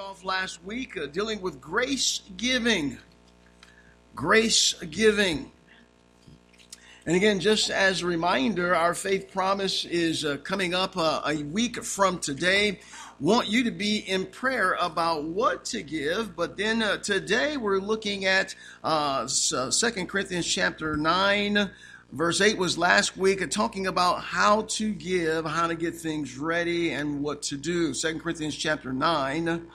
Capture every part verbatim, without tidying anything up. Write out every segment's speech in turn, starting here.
off last week uh, dealing with grace giving. Grace giving. And again, just as a reminder, our faith promise is uh, coming up uh, a week from today. Want you to be in prayer about what to give. But then uh, today we're looking at uh, Second Corinthians chapter nine. Verse eight was last week, uh, talking about how to give, how to get things ready, and what to do. Second Corinthians chapter nine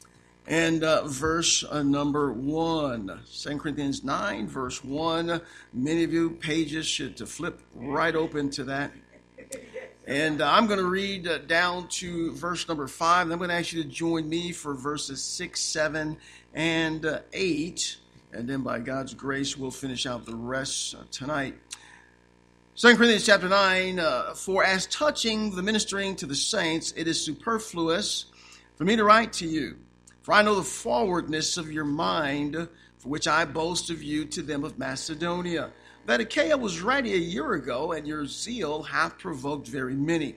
and uh, verse uh, number one. Second Corinthians nine, verse one. Many of you pages should to flip right open to that. And uh, I'm going to read uh, down to verse number five. And I'm going to ask you to join me for verses six, seven, and uh, eight. And then by God's grace, we'll finish out the rest uh, tonight. Second Corinthians chapter nine, uh, for as touching the ministering to the saints, it is superfluous for me to write to you. For I know the forwardness of your mind, for which I boast of you to them of Macedonia, that Achaia was ready a year ago, and your zeal hath provoked very many.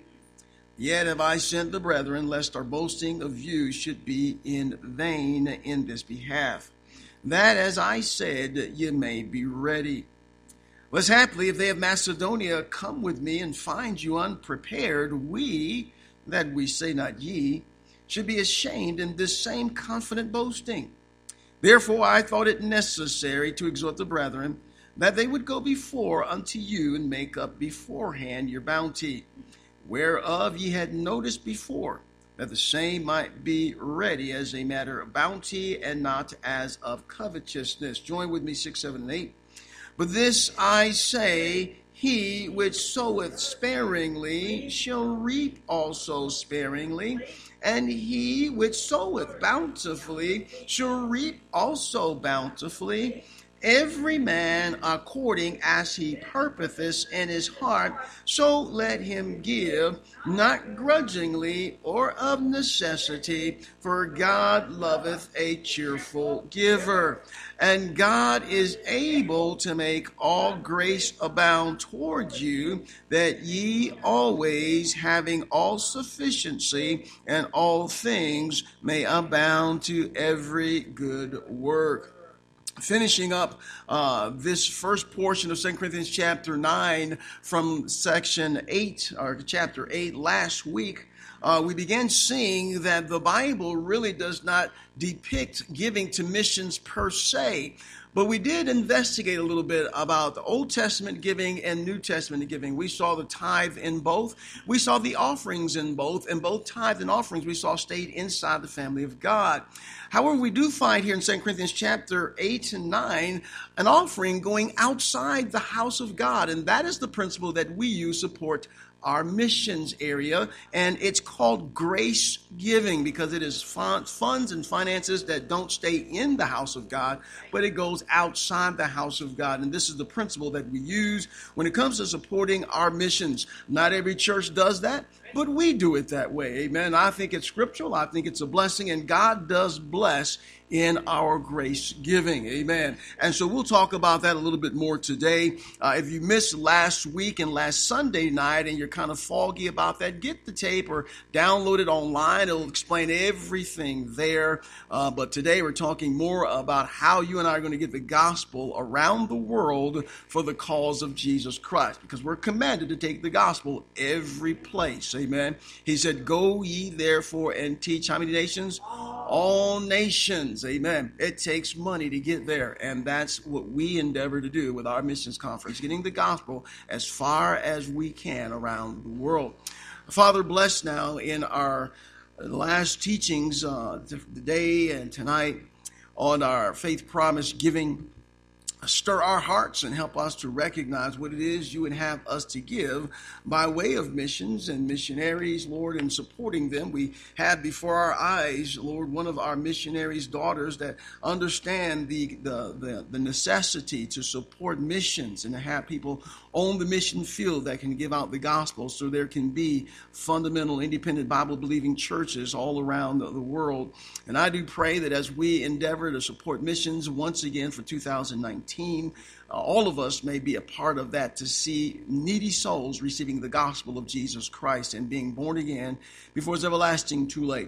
Yet have I sent the brethren, lest our boasting of you should be in vain in this behalf, that, as I said, ye may be ready. Less happily, if they of Macedonia come with me and find you unprepared, we, that we say not ye, should be ashamed in this same confident boasting. Therefore I thought it necessary to exhort the brethren, that they would go before unto you and make up beforehand your bounty, whereof ye had noticed before, that the same might be ready as a matter of bounty and not as of covetousness. Join with me, six, seven, and eight. But this I say, he which soweth sparingly shall reap also sparingly, and he which soweth bountifully shall reap also bountifully. Every man according as he purposeth in his heart, so let him give, not grudgingly or of necessity, for God loveth a cheerful giver. And God is able to make all grace abound toward you, that ye always, having all sufficiency and all things, may abound to every good work. Finishing up uh, this first portion of Second Corinthians chapter nine from section eight, or chapter eight last week, uh, we began seeing that the Bible really does not depict giving to missions per se. But we did investigate a little bit about the Old Testament giving and New Testament giving. We saw the tithe in both. We saw the offerings in both. And both tithe and offerings we saw stayed inside the family of God. However, we do find here in Second Corinthians chapter eight and nine an offering going outside the house of God. And that is the principle that we use to support our missions area, and it's called grace giving because it is funds and finances that don't stay in the house of God, but it goes outside the house of God. And this is the principle that we use when it comes to supporting our missions. Not every church does that, but we do it that way. Amen. I think it's scriptural. I think it's a blessing, and God does bless in our grace giving. Amen. And so we'll talk about that a little bit more today. Uh, if you missed last week and last Sunday night and you're kind of foggy about that, get the tape or download it online. It'll explain everything there. Uh, but today we're talking more about how you and I are going to get the gospel around the world for the cause of Jesus Christ, because we're commanded to take the gospel every place. Amen. He said, go ye therefore and teach how many nations? All nations. Amen. It takes money to get there, and that's what we endeavor to do with our missions conference, getting the gospel as far as we can around the world. Father, bless now in our last teachings uh, today and tonight on our faith promise giving. Stir our hearts and help us to recognize what it is you would have us to give by way of missions and missionaries, Lord, and supporting them. We have before our eyes, Lord, one of our missionaries' daughters that understand the, the, the, the necessity to support missions and to have people on the mission field that can give out the gospel so there can be fundamental, independent, Bible-believing churches all around the, the world. And I do pray that as we endeavor to support missions once again for two thousand nineteen, uh, all of us may be a part of that to see needy souls receiving the gospel of Jesus Christ and being born again before it's everlasting too late.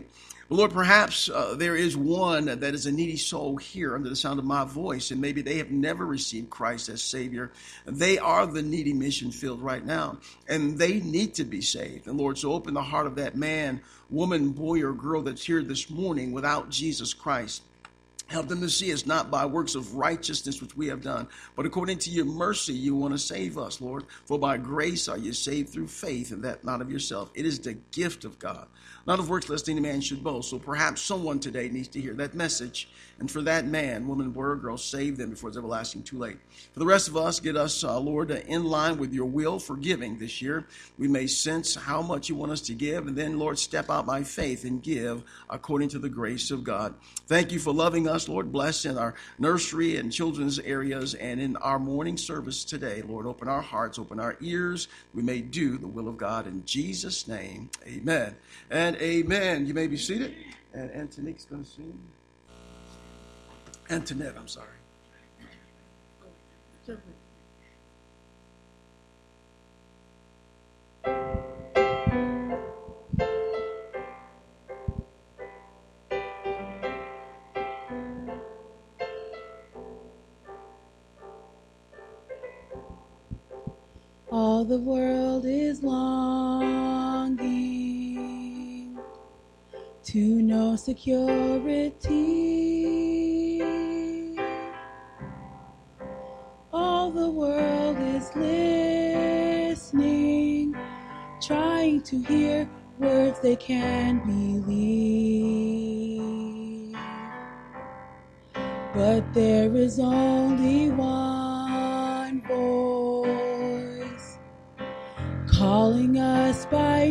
But Lord, perhaps uh, there is one that is a needy soul here under the sound of my voice, and maybe they have never received Christ as Savior. They are the needy mission field right now, and they need to be saved. And Lord, so open the heart of that man, woman, boy, or girl that's here this morning without Jesus Christ. Help them to see us not by works of righteousness which we have done, but according to your mercy you want to save us, Lord. For by grace are you saved through faith, and that not of yourself. It is the gift of God, not of works, lest any man should boast. So perhaps someone today needs to hear that message. And for that man, woman, boy, or girl, save them before it's everlasting too late. For the rest of us, get us, uh, Lord, uh, in line with your will for giving this year. We may sense how much you want us to give, and then, Lord, step out by faith and give according to the grace of God. Thank you for loving us, Lord. Bless in our nursery and children's areas and in our morning service today. Lord, open our hearts, open our ears. We may do the will of God in Jesus' name. Amen and amen. You may be seated. And Antonique's going to sing. Antoinette, I'm sorry. All the world is longing to know security. All the world is listening, trying to hear words they can believe. But there is only one voice calling us by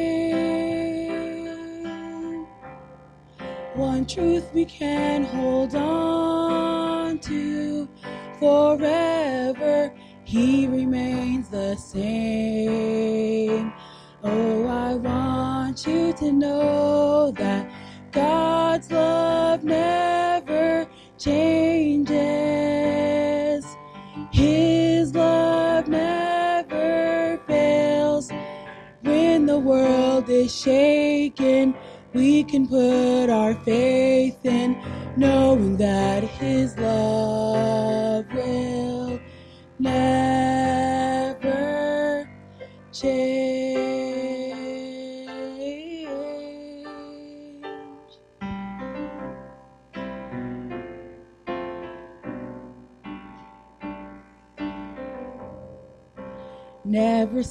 name. One truth we can hold on to forever. He remains the same. Oh, I want you to know that God's love never changes. His love never fails. When the world is shaken, we can put our faith in, knowing that His love will never change. Never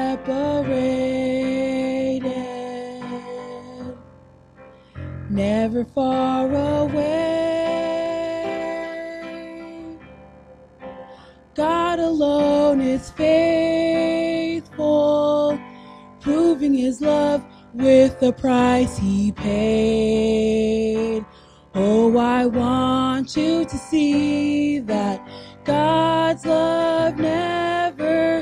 separated, never far away. God alone is faithful, proving His love with the price He paid. Oh, I want you to see that God's love never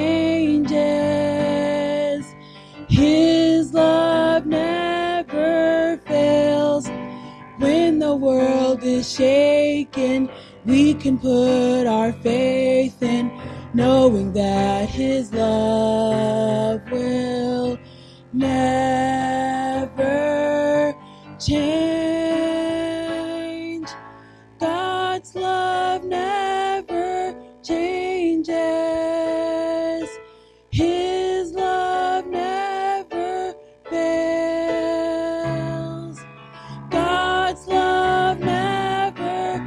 changes. His love never fails. When the world is shaken, we can put our faith in, knowing that His love will never change. God's love never changes. His love never fails. God's love never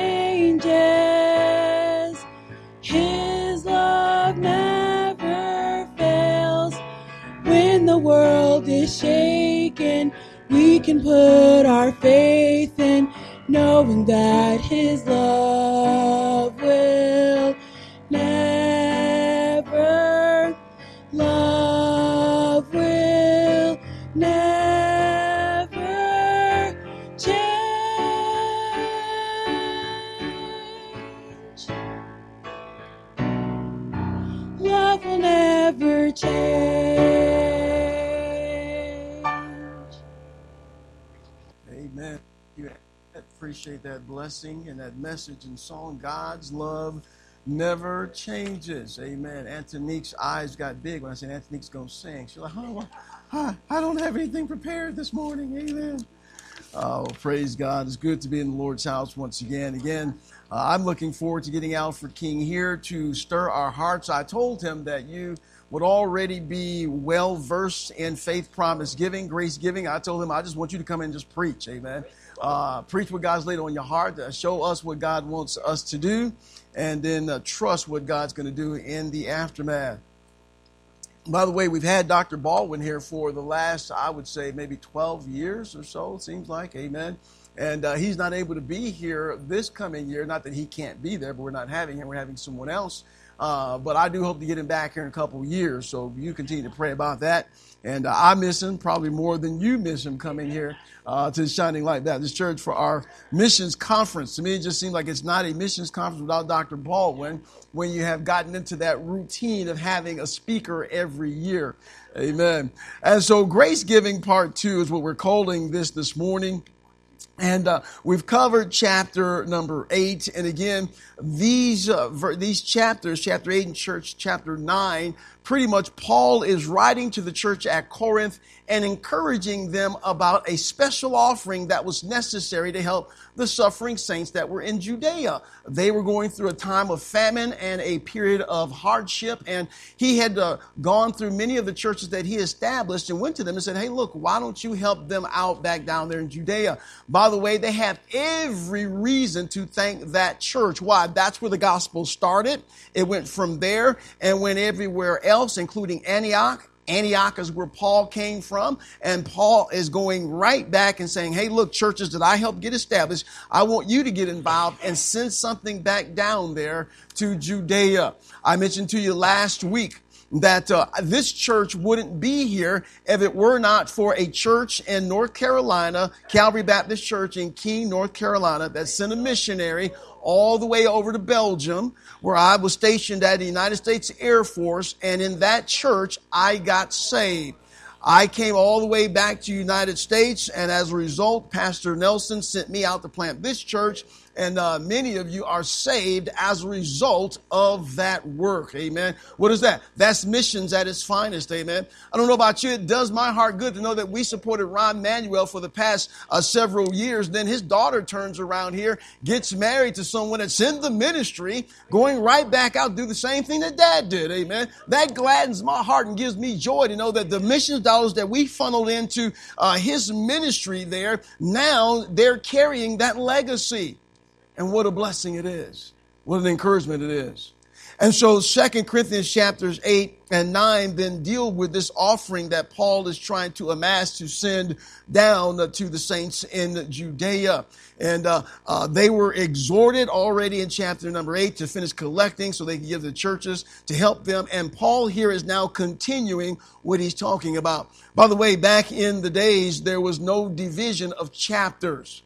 changes. His love never fails. When the world is shaken, we can put our faith in, knowing that His love will never, love will never change. Love will never change. Amen. You appreciate that blessing and that message and song. God's love never changes. Amen. Antonique's eyes got big when I said Antonique's going to sing. She's like, oh, well, I, I don't have anything prepared this morning. Amen. Oh, praise God. It's good to be in the Lord's house once again. Again, uh, I'm looking forward to getting Alfred King here to stir our hearts. I told him that you would already be well versed in faith promise giving, grace giving. I told him, I just want you to come in and just preach. Amen. Uh, preach what God's laid on your heart. Uh, show us what God wants us to do. And then uh, trust what God's going to do in the aftermath. By the way, we've had Doctor Baldwin here for the last, I would say, maybe twelve years or so, it seems like. Amen. And uh, he's not able to be here this coming year. Not that he can't be there, but we're not having him. We're having someone else. Uh, but I do hope to get him back here in a couple of years. So you continue to pray about that. And uh, I miss him probably more than you miss him coming here uh, to Shining Light Baptist Church for our missions conference. To me, it just seems like it's not a missions conference without Doctor Baldwin when you have gotten into that routine of having a speaker every year. Amen. And so Grace Giving Part two is what we're calling this this morning. And uh, we've covered chapter number eight. And again, these uh, ver- these chapters, chapter eight and church chapter nine, pretty much Paul is writing to the church at Corinth and encouraging them about a special offering that was necessary to help the suffering saints that were in Judea. They were going through a time of famine and a period of hardship. And he had uh, gone through many of the churches that he established and went to them and said, hey, look, why don't you help them out back down there in Judea? By the way, they have every reason to thank that church. Why? That's where the gospel started. It went from there and went everywhere else, including Antioch. Antioch is where Paul came from, and Paul is going right back and saying, hey, look, churches that I helped get established, I want you to get involved and send something back down there to Judea. I mentioned to you last week that uh, this church wouldn't be here if it were not for a church in North Carolina, Calvary Baptist Church in Keene, North Carolina, that sent a missionary all the way over to Belgium, where I was stationed at the United States Air Force, and in that church, I got saved. I came all the way back to the United States, and as a result, Pastor Nelson sent me out to plant this church, and uh, many of you are saved as a result of that work. Amen. What is that? That's missions at its finest. Amen. I don't know about you. It does my heart good to know that we supported Ron Manuel for the past uh, several years. Then his daughter turns around here, gets married to someone that's in the ministry, going right back out, do the same thing that Dad did. Amen. That gladdens my heart and gives me joy to know that the missions dollars that we funneled into uh, his ministry there, now they're carrying that legacy. And what a blessing it is. What an encouragement it is. And so Second Corinthians chapters eight and nine then deal with this offering that Paul is trying to amass to send down to the saints in Judea. And uh, uh, they were exhorted already in chapter number eight to finish collecting so they can give the churches to help them. And Paul here is now continuing what he's talking about. By the way, back in the days, there was no division of chapters.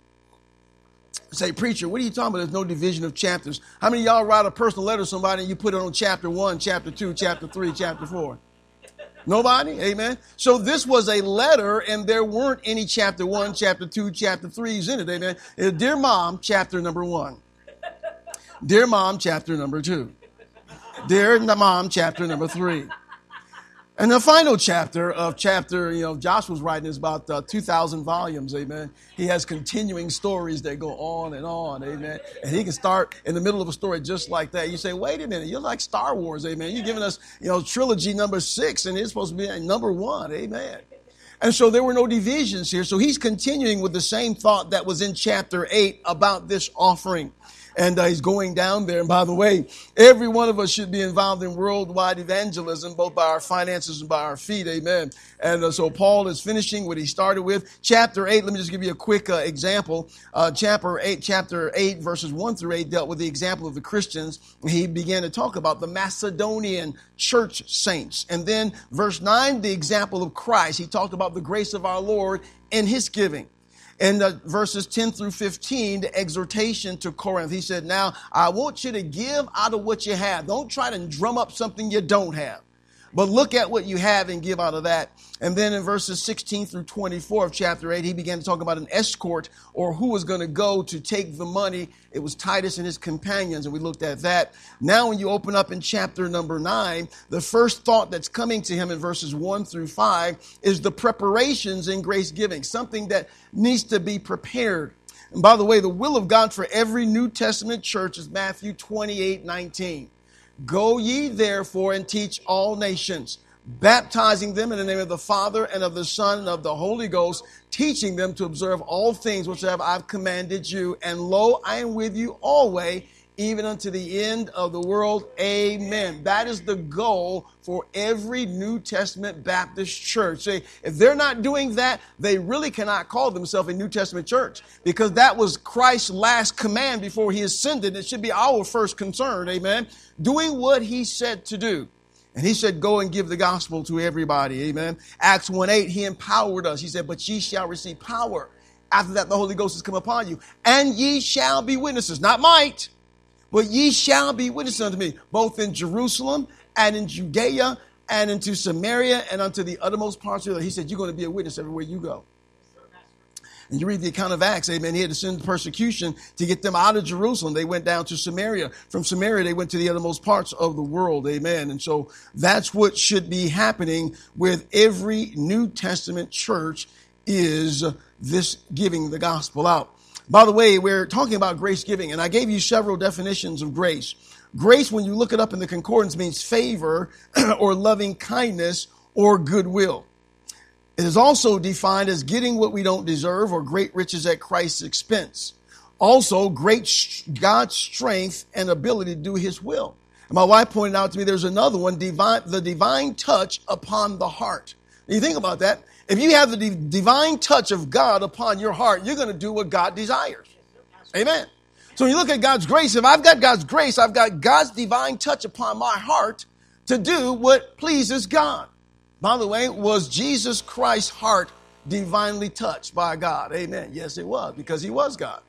Say, preacher, what are you talking about? There's no division of chapters. How many of y'all write a personal letter to somebody and you put it on chapter one, chapter two, chapter three, chapter four? Nobody? Amen. So this was a letter and there weren't any chapter one, chapter two, chapter threes in it. Amen. Uh, Dear Mom, chapter number one. Dear Mom, chapter number two. Dear Mom, chapter number three. And the final chapter of chapter, you know, Joshua's writing is about uh, two thousand volumes, amen. He has continuing stories that go on and on, amen. And he can start in the middle of a story just like that. You say, wait a minute, you're like Star Wars, amen. You're giving us, you know, trilogy number six, and it's supposed to be number one, amen. And so there were no divisions here. So he's continuing with the same thought that was in chapter eight about this offering. And uh, he's going down there. And by the way, every one of us should be involved in worldwide evangelism, both by our finances and by our feet. Amen. And uh, so Paul is finishing what he started with. Chapter eight, let me just give you a quick uh, example. Uh, chapter eight, chapter eight, verses one through eight dealt with the example of the Christians. He began to talk about the Macedonian church saints. And then verse nine, the example of Christ. He talked about the grace of our Lord in his giving. And uh, verses ten through fifteen, the exhortation to Corinth. He said, now, I want you to give out of what you have. Don't try to drum up something you don't have. But look at what you have and give out of that. And then in verses sixteen through twenty-four of chapter eight, he began to talk about an escort, or who was going to go to take the money. It was Titus and his companions, and we looked at that. Now when you open up in chapter number nine, the first thought that's coming to him in verses one through five is the preparations in grace giving, something that needs to be prepared. And by the way, the will of God for every New Testament church is Matthew twenty-eight nineteen. Go ye therefore and teach all nations, baptizing them in the name of the Father and of the Son and of the Holy Ghost, teaching them to observe all things whatsoever I've commanded you. And lo, I am with you always, even unto the end of the world. Amen. That is the goal for every New Testament Baptist church. See, if they're not doing that, they really cannot call themselves a New Testament church, because that was Christ's last command before he ascended. It should be our first concern. Amen. Doing what he said to do. And he said, go and give the gospel to everybody. Amen. Acts one eight, he empowered us. He said, but ye shall receive power. After that, the Holy Ghost has come upon you. And ye shall be witnesses, not might, but ye shall be witnesses unto me, both in Jerusalem and in Judea and into Samaria and unto the uttermost parts of the earth. He said, you're going to be a witness everywhere you go. And you read the account of Acts, amen, he had to send persecution to get them out of Jerusalem. They went down to Samaria. From Samaria, they went to the uttermost parts of the world, amen. And so that's what should be happening with every New Testament church, is this giving the gospel out. By the way, we're talking about grace giving, and I gave you several definitions of grace. Grace, when you look it up in the concordance, means favor or loving kindness or goodwill. It is also defined as getting what we don't deserve, or great riches at Christ's expense. Also, great God's strength and ability to do his will. And my wife pointed out to me there's another one, divine, the divine touch upon the heart. And you think about that. If you have the d- divine touch of God upon your heart, you're going to do what God desires. Amen. So when you look at God's grace, if I've got God's grace, I've got God's divine touch upon my heart to do what pleases God. By the way, was Jesus Christ's heart divinely touched by God? Amen. Yes, it was, because he was God.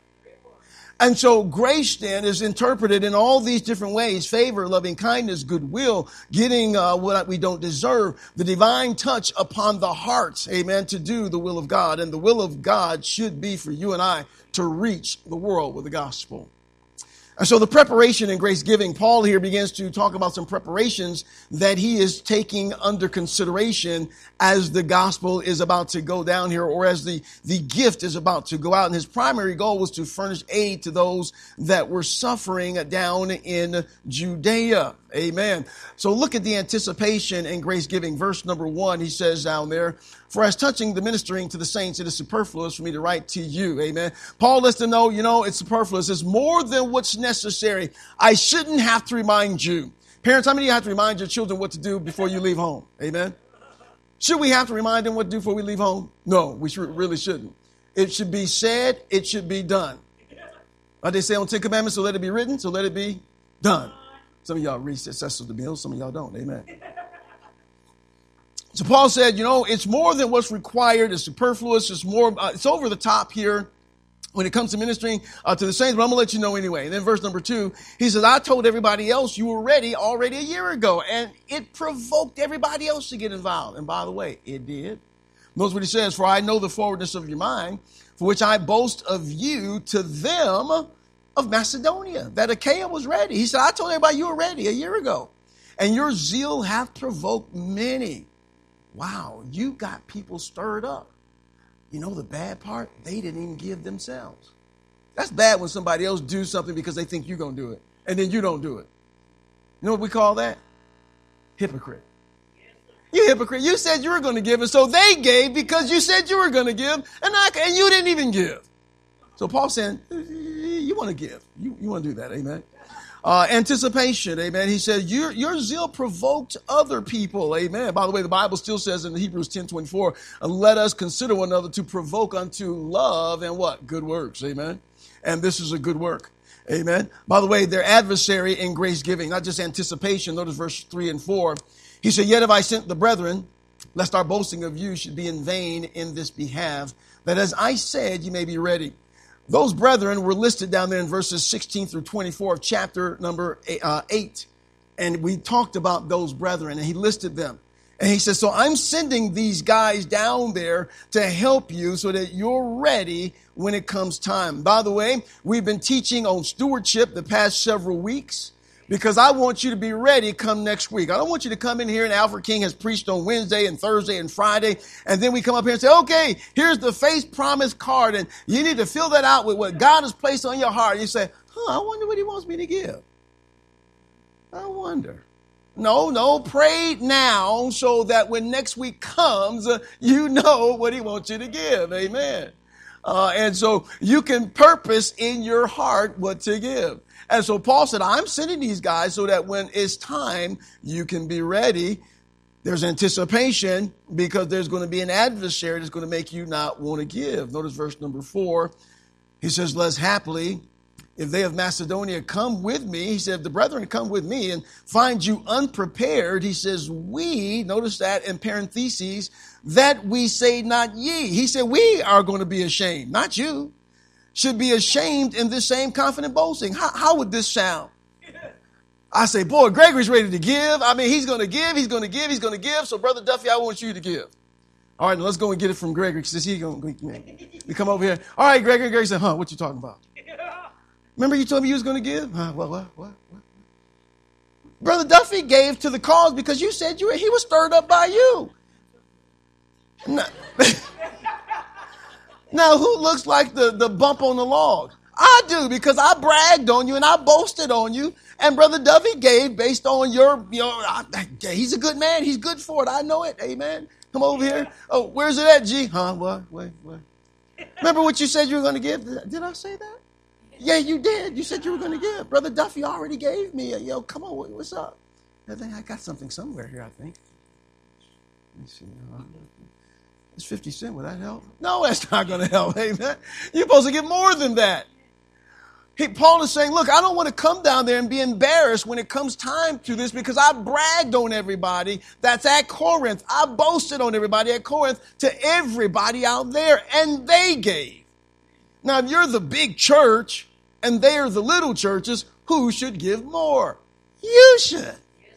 And so grace then is interpreted in all these different ways: favor, loving kindness, goodwill, getting uh, what we don't deserve, the divine touch upon the hearts, amen, to do the will of God. And the will of God should be for you and I to reach the world with the gospel. And so the preparation in grace giving, Paul here begins to talk about some preparations that he is taking under consideration as the gospel is about to go down here, or as the, the gift is about to go out. And his primary goal was to furnish aid to those that were suffering down in Judea. Amen. So look at the anticipation in grace giving. Verse number one, he says down there, for as touching the ministering to the saints, it is superfluous for me to write to you. Amen. Paul lets them know, you know, it's superfluous. It's more than what's necessary. I shouldn't have to remind you. Parents, how many of you have to remind your children what to do before you leave home? Amen. Should we have to remind them what to do before we leave home? No, we should, really shouldn't. It should be said. It should be done. Like they say on Ten Commandments, so let it be written, so let it be done. Some of y'all read Cecil DeMille, some of y'all don't. Amen. So Paul said, you know, it's more than what's required. It's superfluous. It's more, uh, it's over the top here when it comes to ministering uh, to the saints, but I'm going to let you know anyway. And then verse number two, he says, I told everybody else you were ready already a year ago. And it provoked everybody else to get involved. And by the way, it did. Notice what he says, for I know the forwardness of your mind, for which I boast of you to them of Macedonia, that Achaia was ready. He said, I told everybody you were ready a year ago, and your zeal hath provoked many. Wow, you got people stirred up. You know the bad part? They didn't even give themselves. That's bad when somebody else do something because they think you're going to do it, and then you don't do it. You know what we call that? Hypocrite. You hypocrite. You said you were going to give, and so they gave because you said you were going to give, and, I, and you didn't even give. So Paul's saying, you want to give. You, you want to do that, amen? Uh, anticipation, amen. He said, your, your zeal provoked other people, amen. By the way, the Bible still says in Hebrews ten twenty-four, let us consider one another to provoke unto love and what? Good works, amen. And this is a good work, amen. By the way, their adversary in grace giving, not just anticipation. Notice verse three and four. He said, yet have I sent the brethren, lest our boasting of you should be in vain in this behalf, that as I said, you may be ready. Those brethren were listed down there in verses sixteen through twenty-four of chapter number eight. And we talked about those brethren, and he listed them. And he says, so I'm sending these guys down there to help you so that you're ready when it comes time. By the way, we've been teaching on stewardship the past several weeks because I want you to be ready come next week. I don't want you to come in here and Alfred King has preached on Wednesday and Thursday and Friday. And then we come up here and say, okay, here's the faith promise card. And you need to fill that out with what God has placed on your heart. And you say, huh, I wonder what he wants me to give. I wonder. No, no, pray now so that when next week comes, uh, you know what he wants you to give. Amen. Uh, and so you can purpose in your heart what to give. And so Paul said, I'm sending these guys so that when it's time, you can be ready. There's anticipation because there's going to be an adversary that's going to make you not want to give. Notice verse number four. He says, less happily, if they of Macedonia come with me, he said, if the brethren come with me and find you unprepared, he says, we, notice that in parentheses, that we say not ye. He said, we are going to be ashamed, not you, should be ashamed in this same confident boasting. How, how would this sound? I say, boy, Gregory's ready to give. I mean, he's going to give, he's going to give, he's going to give. So, Brother Duffy, I want you to give. All right, now let's go and get it from Gregory, because he's going to come over here. All right, Gregory. Gregory said, huh, what you talking about? Remember you told me you was going to give? Huh, what, what, what, what? Brother Duffy gave to the cause because you said you were, he was stirred up by you. Now, now, who looks like the, the bump on the log? I do, because I bragged on you and I boasted on you. And Brother Duffy gave based on your, your I, he's a good man. He's good for it. I know it. Amen. Come over here. Oh, where's it at, G? Huh? What? Wait, what? Remember what you said you were going to give? Did, did I say that? Yeah, you did. You said you were going to give. Brother Duffy already gave me a, yo, come on, what's up? I think I got something somewhere here, I think. Let me see. It's fifty cents. Will that help? No, that's not going to help. Amen. You're supposed to get more than that. He, Paul is saying, look, I don't want to come down there and be embarrassed when it comes time to this because I bragged on everybody that's at Corinth. I boasted on everybody at Corinth to everybody out there, and they gave. Now, if you're the big church and they are the little churches, who should give more? You should.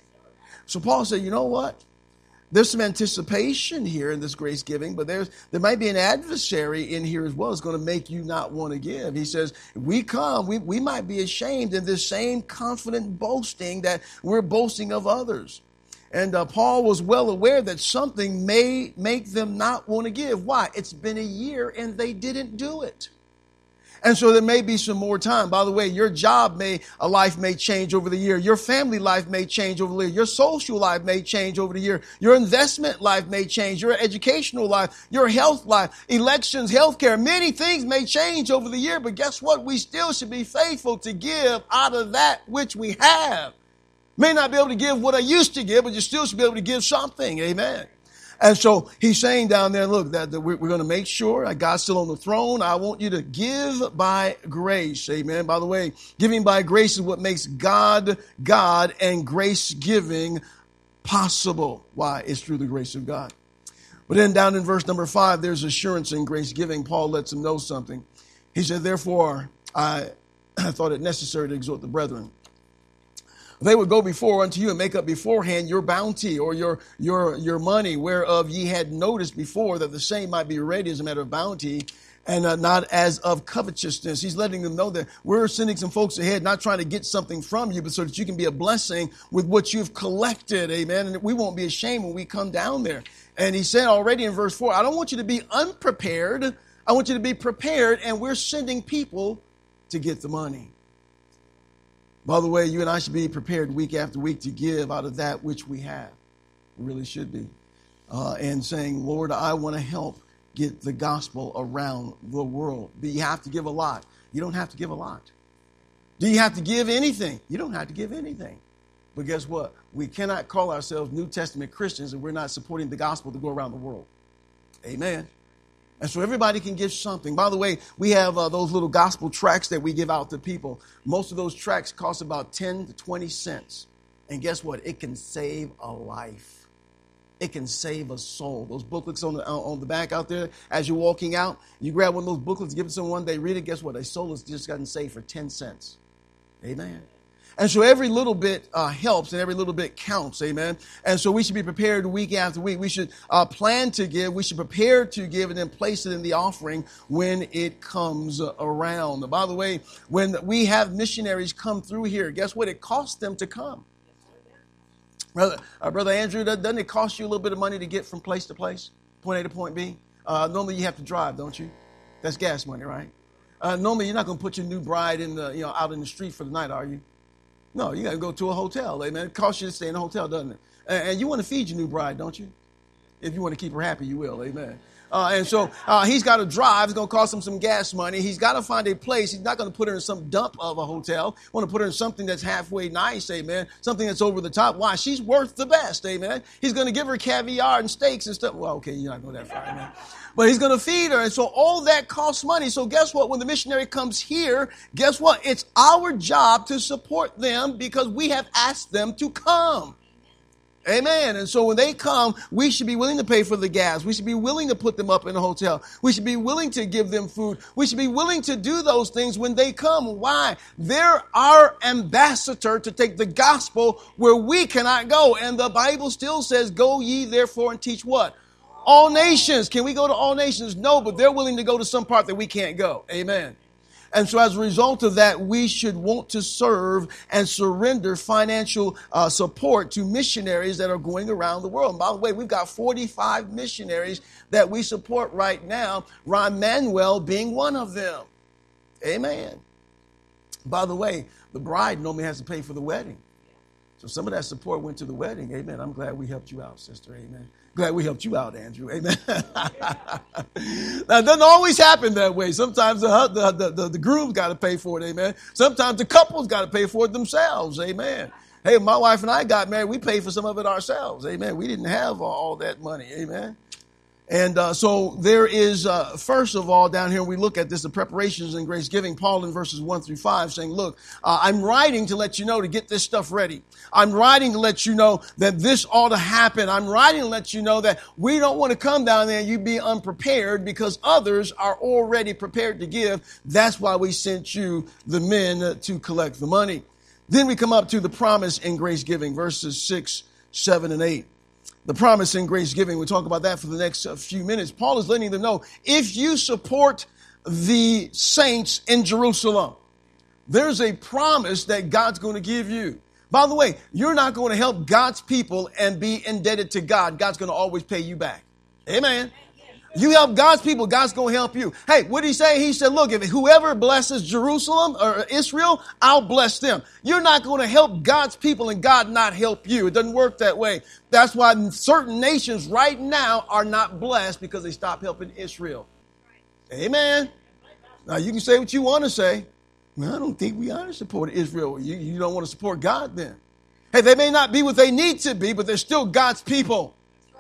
So Paul said, you know what? There's some anticipation here in this grace giving, but there's there might be an adversary in here as well. It's going to make you not want to give. He says, if we come, we, we might be ashamed in this same confident boasting that we're boasting of others. And uh, Paul was well aware that something may make them not want to give. Why? It's been a year and they didn't do it. And so there may be some more time. By the way, your job may, a life may change over the year. Your family life may change over the year. Your social life may change over the year. Your investment life may change. Your educational life, your health life, elections, healthcare, many things may change over the year. But guess what? We still should be faithful to give out of that which we have. May not be able to give what I used to give, but you still should be able to give something. Amen. And so he's saying down there, look, that, that we're, we're going to make sure that God's still on the throne. I want you to give by grace. Amen. By the way, giving by grace is what makes God, God and grace giving possible. Why? It's through the grace of God. But then down in verse number five, there's assurance in grace giving. Paul lets him know something. He said, therefore, I, I thought it necessary to exhort the brethren. They would go before unto you and make up beforehand your bounty or your your your money, whereof ye had noticed before that the same might be ready as a matter of bounty and uh, not as of covetousness. He's letting them know that we're sending some folks ahead, not trying to get something from you, but so that you can be a blessing with what you've collected. Amen. And we won't be ashamed when we come down there. And he said already in verse four, I don't want you to be unprepared. I want you to be prepared. And we're sending people to get the money. By the way, you and I should be prepared week after week to give out of that which we have. We really should be. Uh, and saying, Lord, I want to help get the gospel around the world. But you have to give a lot. You don't have to give a lot. Do you have to give anything? You don't have to give anything. But guess what? We cannot call ourselves New Testament Christians if we're not supporting the gospel to go around the world. Amen. And so everybody can give something. By the way, we have uh, those little gospel tracts that we give out to people. Most of those tracts cost about ten to twenty cents. And guess what? It can save a life. It can save a soul. Those booklets on the, on the back out there, as you're walking out, you grab one of those booklets, give it to someone, they read it. Guess what? A soul has just gotten saved for ten cents. Amen. And so every little bit uh, helps and every little bit counts, amen. And so we should be prepared week after week. We should uh, plan to give. We should prepare to give and then place it in the offering when it comes around. By the way, when we have missionaries come through here, guess what? It costs them to come. Brother, uh, Brother Andrew, doesn't it cost you a little bit of money to get from place to place, point A to point B? Uh, normally you have to drive, don't you? That's gas money, right? Uh, normally you're not going to put your new bride in the, you know, out in the street for the night, are you? No, you got to go to a hotel, amen. It costs you to stay in a hotel, doesn't it? And, and you want to feed your new bride, don't you? If you want to keep her happy, you will, amen. Uh, and so uh, he's got to drive. It's going to cost him some gas money. He's got to find a place. He's not going to put her in some dump of a hotel. Want to put her in something that's halfway nice, amen. Something that's over the top. Why? She's worth the best, amen. He's going to give her caviar and steaks and stuff. Well, okay, you're not going that far, amen. But he's going to feed her. And so all that costs money. So guess what? When the missionary comes here, guess what? It's our job to support them because we have asked them to come. Amen. And so when they come, we should be willing to pay for the gas. We should be willing to put them up in a hotel. We should be willing to give them food. We should be willing to do those things when they come. Why? They're our ambassador to take the gospel where we cannot go. And the Bible still says, go ye therefore and teach what? All nations. Can we go to all nations? No, but they're willing to go to some part that we can't go. Amen. And so as a result of that, we should want to serve and surrender financial uh, support to missionaries that are going around the world. And by the way, we've got forty-five missionaries that we support right now, Ron Manuel being one of them. Amen. By the way, the bride normally has to pay for the wedding. So some of that support went to the wedding. Amen. I'm glad we helped you out, sister. Amen. Glad we helped you out, Andrew. Amen. Now, it doesn't always happen that way. Sometimes the, the, the, the, the groom's got to pay for it. Amen. Sometimes the couple's got to pay for it themselves. Amen. Hey, my wife and I got married. We paid for some of it ourselves. Amen. We didn't have all that money. Amen. And uh, so there is, uh, first of all, down here, we look at this, the preparations in grace giving, Paul in verses one through five saying, look, uh, I'm writing to let you know to get this stuff ready. I'm writing to let you know that this ought to happen. I'm writing to let you know that we don't want to come down there and you be unprepared because others are already prepared to give. That's why we sent you the men to collect the money. Then we come up to the promise in grace giving, verses six, seven, and eight. The promise in grace giving, we'll talk about that for the next uh, few minutes. Paul is letting them know, if you support the saints in Jerusalem, there's a promise that God's going to give you. By the way, you're not going to help God's people and be indebted to God. God's going to always pay you back. Amen. You help God's people, God's going to help you. Hey, what did he say? He said, look, if whoever blesses Jerusalem or Israel, I'll bless them. You're not going to help God's people and God not help you. It doesn't work that way. That's why certain nations right now are not blessed because they stopped helping Israel. Amen. Now, you can say what you want to say. Well, I don't think we ought to support Israel. You, you don't want to support God then. Hey, they may not be what they need to be, but they're still God's people.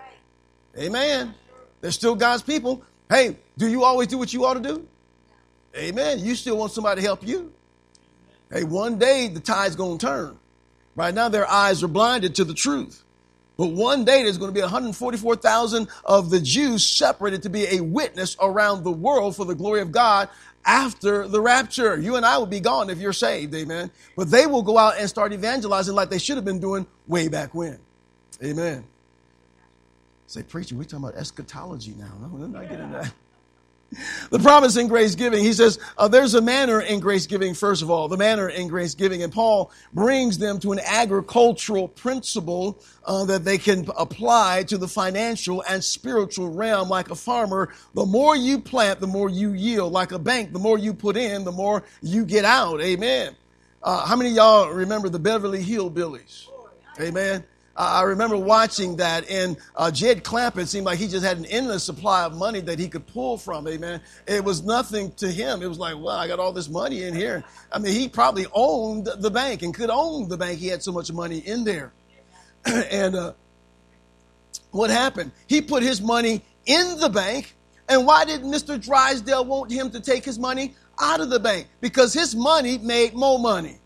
Amen. They're still God's people. Hey, do you always do what you ought to do? Amen. You still want somebody to help you. Hey, one day the tide's going to turn. Right now their eyes are blinded to the truth. But one day there's going to be one hundred forty-four thousand of the Jews separated to be a witness around the world for the glory of God after the rapture. You and I will be gone if you're saved. Amen. But they will go out and start evangelizing like they should have been doing way back when. Amen. Say, preacher, we're talking about eschatology now. No, we're not getting that. The promise in grace giving, he says, uh, there's a manner in grace giving, first of all, the manner in grace giving. And Paul brings them to an agricultural principle uh, that they can apply to the financial and spiritual realm. Like a farmer, the more you plant, the more you yield. Like a bank, the more you put in, the more you get out. Amen. Uh, how many of y'all remember the Beverly Hillbillies? Amen. I remember watching that, and uh, Jed Clampett seemed like he just had an endless supply of money that he could pull from, amen. It was nothing to him. It was like, well, I got all this money in here. I mean, he probably owned the bank and could own the bank. He had so much money in there. And uh, what happened? He put his money in the bank, and why did Mister Drysdale want him to take his money out of the bank? Because his money made more money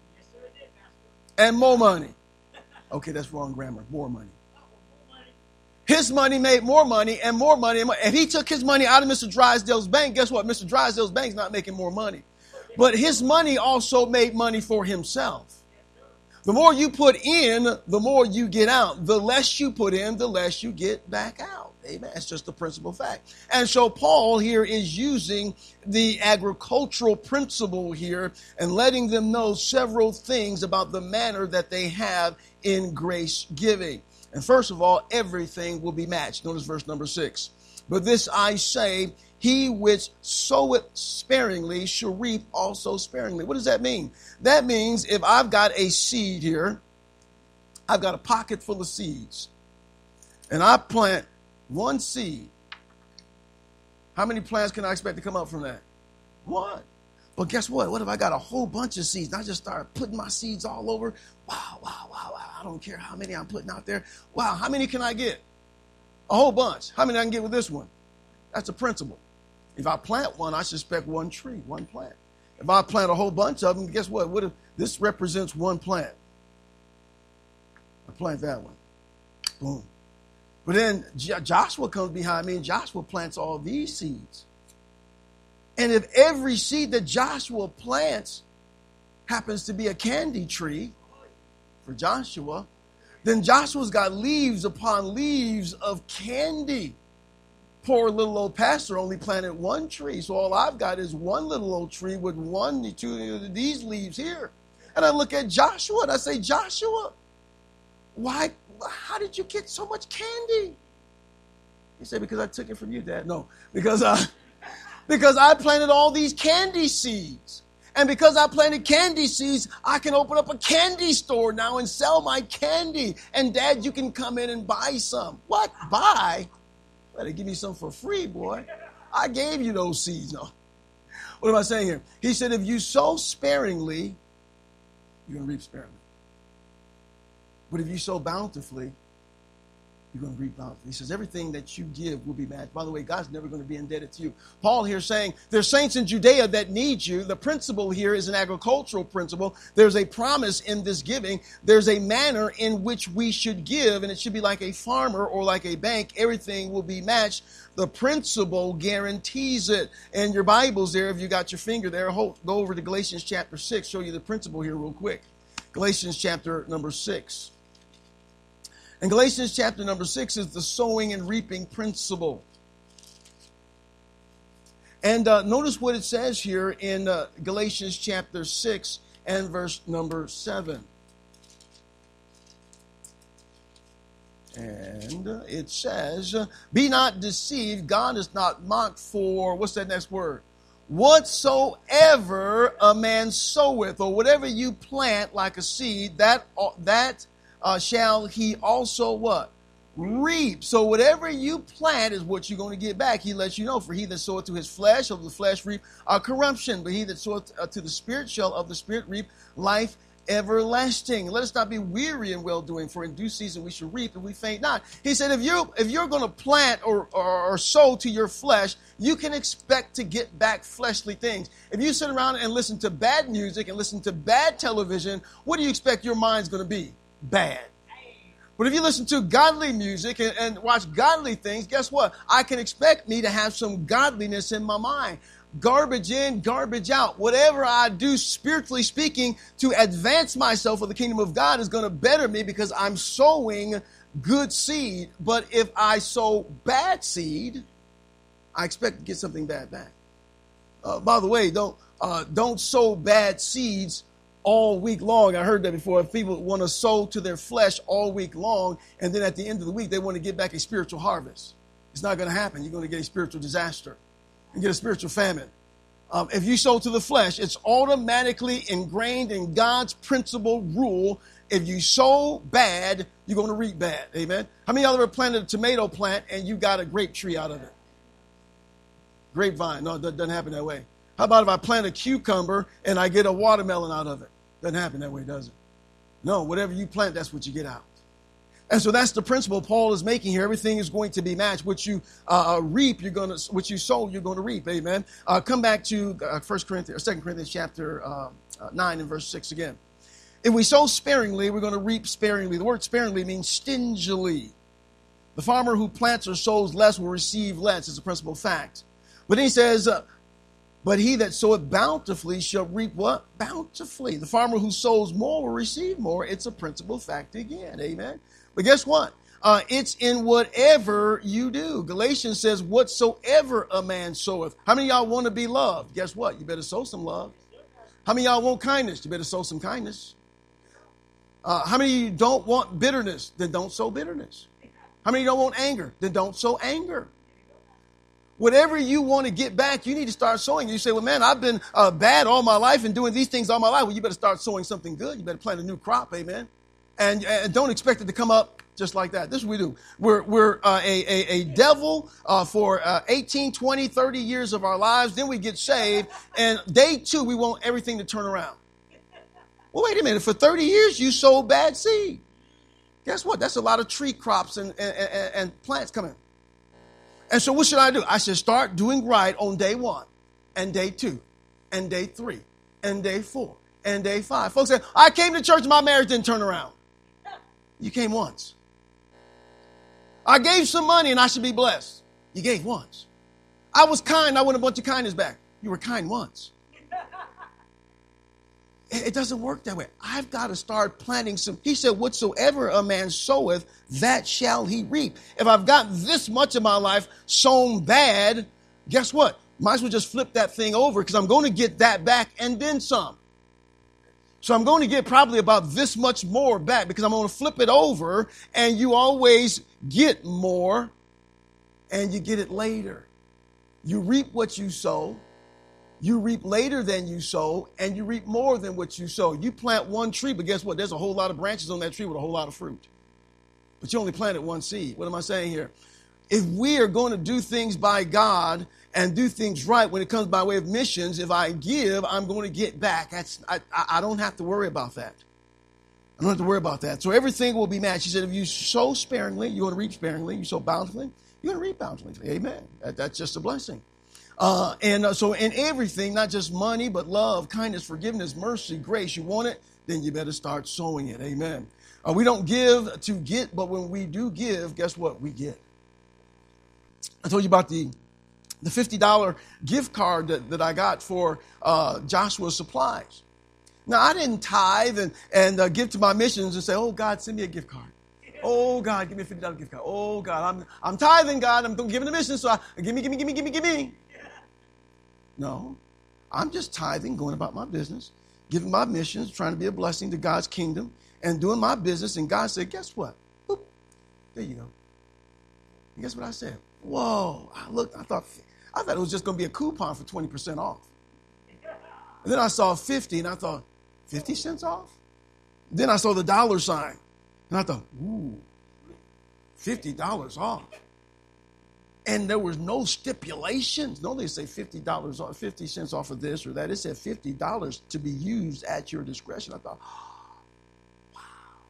and more money. Okay, that's wrong grammar. More money. His money made more money and more money. If he took his money out of Mister Drysdale's bank, guess what? Mister Drysdale's bank's not making more money. But his money also made money for himself. The more you put in, the more you get out. The less you put in, the less you get back out. Amen. It's just a principle fact. And so Paul here is using the agricultural principle here and letting them know several things about the manner that they have in grace giving. And first of all, everything will be matched. Notice verse number six. But this I say, he which soweth sparingly shall reap also sparingly. What does that mean? That means if I've got a seed here, I've got a pocket full of seeds, and I plant one seed, how many plants can I expect to come up from that? One. But guess what? What if I got a whole bunch of seeds and I just start putting my seeds all over? Wow, wow, wow, wow. I don't care how many I'm putting out there. Wow, how many can I get? A whole bunch. How many I can get with this one? That's a principle. If I plant one, I suspect one tree, one plant. If I plant a whole bunch of them, guess what? What if this represents one plant? I plant that one. Boom. But then Joshua comes behind me, and Joshua plants all these seeds. And if every seed that Joshua plants happens to be a candy tree for Joshua, then Joshua's got leaves upon leaves of candy. Poor little old pastor only planted one tree, so all I've got is one little old tree with one, two of these leaves here. And I look at Joshua and I say, Joshua, why? How did you get so much candy? He said, because I took it from you, Dad. No, because I, because I planted all these candy seeds. And because I planted candy seeds, I can open up a candy store now and sell my candy. And Dad, you can come in and buy some. What? Buy? Better give me some for free, boy. I gave you those seeds. No. What am I saying here? He said, if you sow sparingly, you're going to reap sparingly. But if you sow bountifully, you're going to reap bountifully. He says everything that you give will be matched. By the way, God's never going to be indebted to you. Paul here saying there's saints in Judea that need you. The principle here is an agricultural principle. There's a promise in this giving. There's a manner in which we should give, and it should be like a farmer or like a bank. Everything will be matched. The principle guarantees it. And your Bible's there. If you got your finger there, hold, go over to Galatians chapter six. Show you the principle here real quick. Galatians chapter number six. And Galatians chapter number six is the sowing and reaping principle. And uh, notice what it says here in uh, Galatians chapter six and verse number seven. And uh, it says, be not deceived, God is not mocked, for, what's that next word? Whatsoever a man soweth, or whatever you plant like a seed, that that uh, shall he also what? Reap. So whatever you plant is what you're going to get back. He lets you know, for he that soweth to his flesh, of the flesh reap uh, corruption, but he that soweth uh, to the Spirit shall of the Spirit reap life everlasting. Let us not be weary in well-doing, for in due season we shall reap, and we faint not. He said, if you're, if you're going to plant or, or, or sow to your flesh, you can expect to get back fleshly things. If you sit around and listen to bad music and listen to bad television, what do you expect your mind's going to be? Bad. But if you listen to godly music and, and watch godly things, guess what? I can expect me to have some godliness in my mind. Garbage in, garbage out. Whatever I do, spiritually speaking, to advance myself for the kingdom of God is going to better me because I'm sowing good seed. But if I sow bad seed, I expect to get something bad back. Uh, by the way, don't uh, don't sow bad seeds all week long. I heard that before. If people want to sow to their flesh all week long, and then at the end of the week, they want to get back a spiritual harvest. It's not going to happen. You're going to get a spiritual disaster and get a spiritual famine. Um, if you sow to the flesh, it's automatically ingrained in God's principle rule. If you sow bad, you're going to reap bad. Amen. How many of y'all ever planted a tomato plant and you got a grape tree out of it? Grapevine. No, it doesn't happen that way. How about if I plant a cucumber and I get a watermelon out of it? Doesn't happen that way, does it? No, whatever you plant, that's what you get out. And so that's the principle Paul is making here. Everything is going to be matched. What you uh, reap, you're going to. What you sow, you're going to reap. Amen. Uh, come back to uh, First Corinthians, or Second Corinthians, chapter uh, uh, nine and verse six again. If we sow sparingly, we're going to reap sparingly. The word sparingly means stingily. The farmer who plants or sows less will receive less. It's a principal fact. But then he says, uh, But he that soweth bountifully shall reap what? Bountifully. The farmer who sows more will receive more. It's a principal fact again. Amen. But guess what? Uh, it's in whatever you do. Galatians says, whatsoever a man soweth. How many of y'all want to be loved? Guess what? You better sow some love. How many of y'all want kindness? You better sow some kindness. Uh, how many of you don't want bitterness? Then don't sow bitterness. How many of you don't want anger? Then don't sow anger. Whatever you want to get back, you need to start sowing. You say, well, man, I've been uh, bad all my life and doing these things all my life. Well, you better start sowing something good. You better plant a new crop, amen. And, and don't expect it to come up just like that. This is what we do. We're, we're uh, a, a, a devil uh, for uh, eighteen, twenty, thirty years of our lives. Then we get saved. And day two, we want everything to turn around. Well, wait a minute. For thirty years, you sowed bad seed. Guess what? That's a lot of tree crops and, and, and, and plants coming. And so what should I do? I should start doing right on day one and day two and day three and day four and day five. Folks say, I came to church, my marriage didn't turn around. You came once. I gave some money and I should be blessed. You gave once. I was kind. I want a bunch of kindness back. You were kind once. It doesn't work that way. I've got to start planting some. He said, whatsoever a man soweth, that shall he reap. If I've got this much of my life sown bad, guess what? Might as well just flip that thing over because I'm going to get that back and then some. So I'm going to get probably about this much more back because I'm going to flip it over, and you always get more and you get it later. You reap what you sow. You reap later than you sow, and you reap more than what you sow. You plant one tree, but guess what? There's a whole lot of branches on that tree with a whole lot of fruit. But you only planted one seed. What am I saying here? If we are going to do things by God and do things right when it comes by way of missions, if I give, I'm going to get back. That's, I, I don't have to worry about that. I don't have to worry about that. So everything will be matched. He said, if you sow sparingly, you're going to reap sparingly. You sow bountifully, you're going to reap bountifully. Amen. That, that's just a blessing. Uh, and uh, so in everything, not just money, but love, kindness, forgiveness, mercy, grace, you want it, then you better start sowing it. Amen. Uh, we don't give to get, but when we do give, guess what? We get. I told you about the, the fifty dollars gift card that, that I got for uh, Joshua Supplies. Now, I didn't tithe and, and uh, give to my missions and say, oh, God, send me a gift card. Oh, God, give me a fifty dollars gift card. Oh, God, I'm I'm tithing, God. I'm giving the mission, so I, give me, give me, give me, give me, give me. No, I'm just tithing, going about my business, giving my missions, trying to be a blessing to God's kingdom, and doing my business. And God said, guess what? Boop, there you go. And guess what I said? Whoa, I looked, I thought, I thought it was just going to be a coupon for twenty percent off. And then I saw fifty, and I thought, fifty cents off? Then I saw the dollar sign, and I thought, ooh, fifty dollars off. And there was no stipulations. No, they say fifty dollars off, fifty cents off of this or that. It said fifty dollars to be used at your discretion. I thought, oh, wow,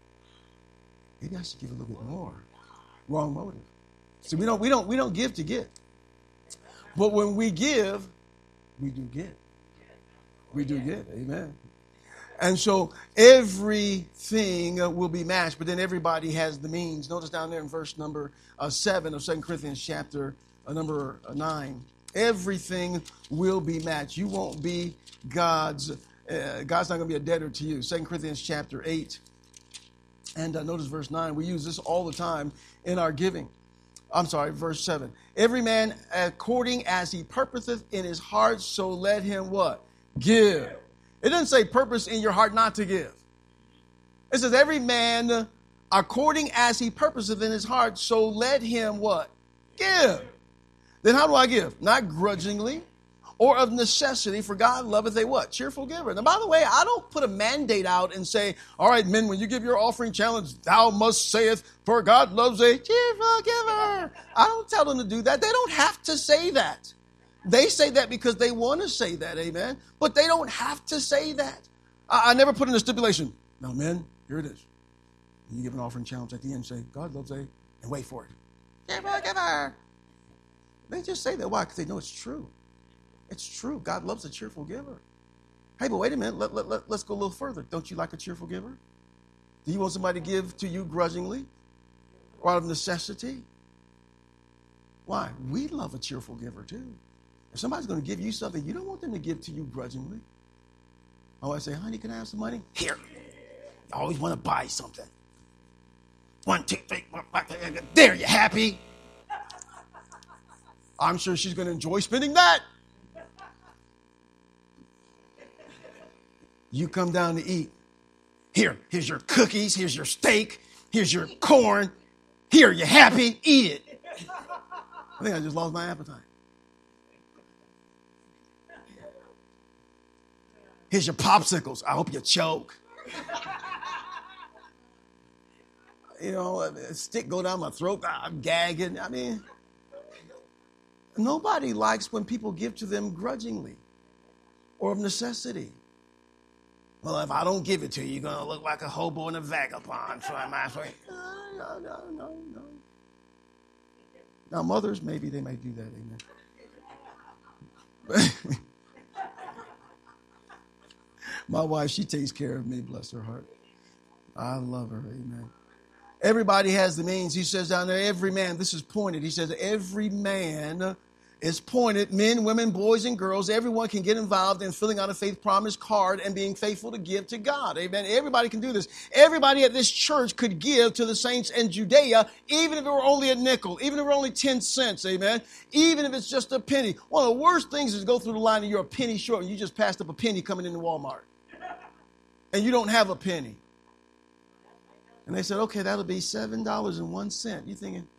maybe I should give a little bit more. Wrong motive. See, we don't, we don't, we don't give to get. But when we give, we do get. We do get. Amen. And so everything will be matched, but then everybody has the means. Notice down there in verse number uh, seven of Second Corinthians chapter uh, number uh, nine. Everything will be matched. You won't be God's, uh, God's not going to be a debtor to you. Second Corinthians chapter eight. And uh, notice verse nine. We use this all the time in our giving. I'm sorry, verse seven. Every man according as he purposeth in his heart, so let him what? Give. It doesn't say purpose in your heart not to give. It says every man according as he purposeth in his heart, so let him what? Give. Then how do I give? Not grudgingly or of necessity, for God loveth a what? Cheerful giver. Now, by the way, I don't put a mandate out and say, all right, men, when you give your offering challenge, thou must sayeth, for God loves a cheerful giver. I don't tell them to do that. They don't have to say that. They say that because they want to say that, amen? But they don't have to say that. I, I never put in a stipulation. Now, men, here it is. You give an offering challenge at the end, say, God loves a, and wait for it. Cheerful giver. They just say that. Why? Because they know it's true. It's true. God loves a cheerful giver. Hey, but wait a minute. Let, let, let, let's go a little further. Don't you like a cheerful giver? Do you want somebody to give to you grudgingly or out of necessity? Why? We love a cheerful giver too. If somebody's going to give you something, you don't want them to give to you grudgingly. My wife say, honey, can I have some money? Here. I always want to buy something. One, two, three, four, five, six, there, you happy? I'm sure she's going to enjoy spending that. You come down to eat. Here, here's your cookies. Here's your steak. Here's your corn. Here, you happy? Eat it. I think I just lost my appetite. Here's your popsicles. I hope you choke. You know, a stick go down my throat. I'm gagging. I mean, nobody likes when people give to them grudgingly or of necessity. Well, if I don't give it to you, you're going to look like a hobo and a vagabond. So I might say, no, no, no, no, no. Now, mothers, maybe they might do that, amen. My wife, she takes care of me, bless her heart. I love her, amen. Everybody has the means. He says down there, every man, this is pointed. He says every man is pointed. Men, women, boys, and girls, everyone can get involved in filling out a faith promise card and being faithful to give to God. Amen. Everybody can do this. Everybody at this church could give to the saints in Judea, even if it were only a nickel, even if it were only ten cents. Amen. Even if it's just a penny. One of the worst things is to go through the line and you're a penny short and you just passed up a penny coming into Walmart. And you don't have a penny. And they said, okay, that'll be seven dollars and one cent. You're thinking,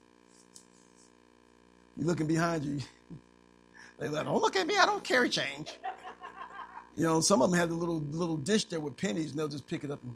you're looking behind you. They like, don't look at me, I don't carry change. You know, some of them have the little little dish there with pennies, and they'll just pick it up and,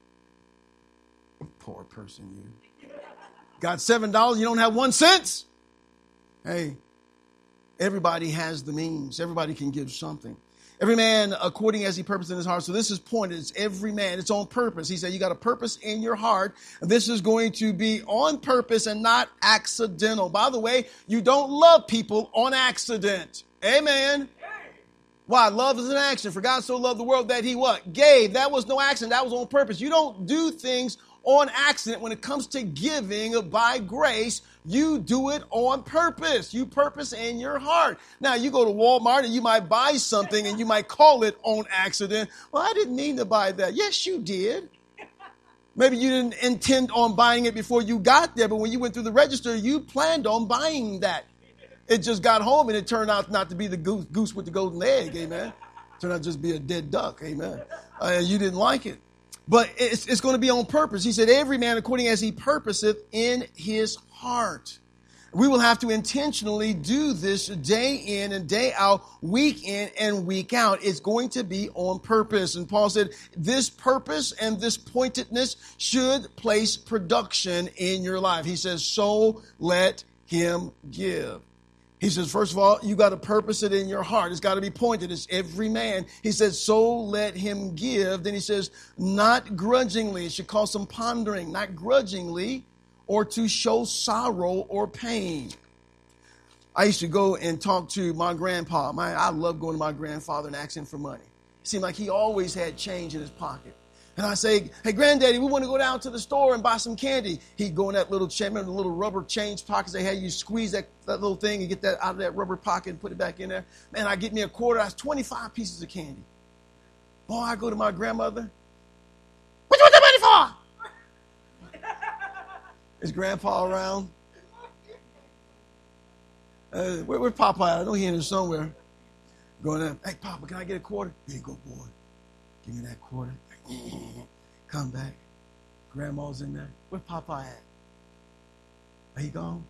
poor person, you. Got seven dollars, you don't have one cent? Hey, everybody has the means. Everybody can give something. Every man according as he purposed in his heart. So this is pointed. It's every man. It's on purpose. He said you got a purpose in your heart. This is going to be on purpose and not accidental. By the way, you don't love people on accident. Amen. Why? Love is an action. For God so loved the world that he what? Gave. That was no accident. That was on purpose. You don't do things on accident. When it comes to giving by grace, you do it on purpose. You purpose in your heart. Now, you go to Walmart and you might buy something and you might call it on accident. Well, I didn't mean to buy that. Yes, you did. Maybe you didn't intend on buying it before you got there, but when you went through the register, you planned on buying that. It just got home and it turned out not to be the goose, goose with the golden egg, amen. It turned out to just be a dead duck, amen. Uh, you didn't like it. But it's, it's going to be on purpose. He said, every man according as he purposeth in his heart. We will have to intentionally do this day in and day out, week in and week out. It's going to be on purpose. And Paul said, this purpose and this pointedness should place production in your life. He says, so let him give. He says, first of all, you got to purpose it in your heart. It's got to be pointed. It's every man. He says, so let him give. Then he says, not grudgingly. It should cause some pondering. Not grudgingly or to show sorrow or pain. I used to go and talk to my grandpa. My, I love going to my grandfather and asking for money. It seemed like he always had change in his pocket. And I say, hey, granddaddy, we want to go down to the store and buy some candy. He'd go in that little, remember the little rubber change pockets they had? You squeeze that, that little thing and get that out of that rubber pocket and put it back in there. Man, I get me a quarter. That's twenty-five pieces of candy. Boy, I go to my grandmother. What you want that money for? Is Grandpa around? Uh, where, where's Papa at? I know he's in there somewhere. Going there. Hey, Papa, can I get a quarter? Here you go, boy. Give me that quarter. Come back. Grandma's in there. Where's Papa at? Are he gone?